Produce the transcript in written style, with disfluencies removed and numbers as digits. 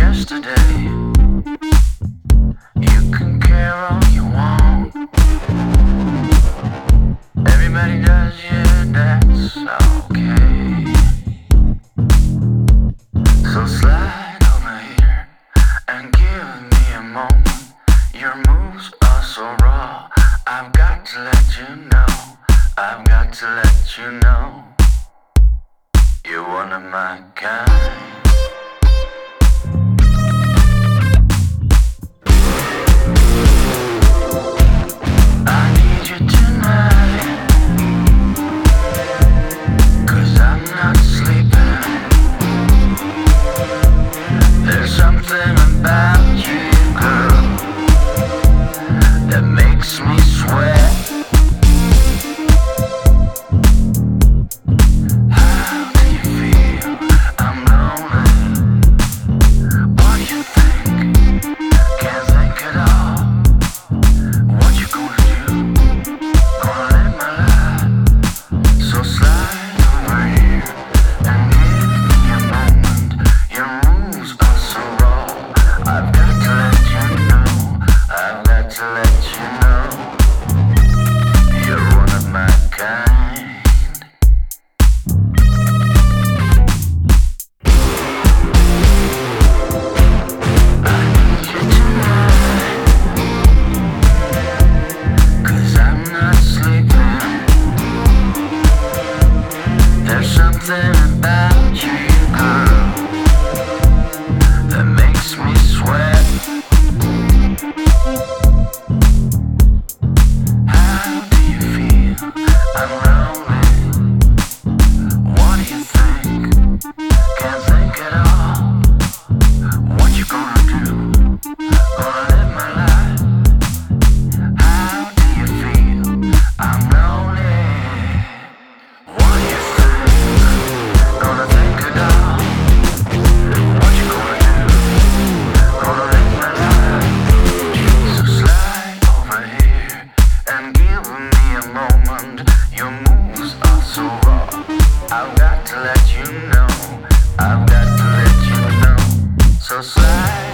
yesterday. You can care all you want. Everybody does, yeah, that's okay. So slide over here and give me a moment. Your moves are so raw. I've got to let you know. I've got to let you know. You're one of my kind. Your moves are so raw. I've got to let you know. I've got to let you know. So slide.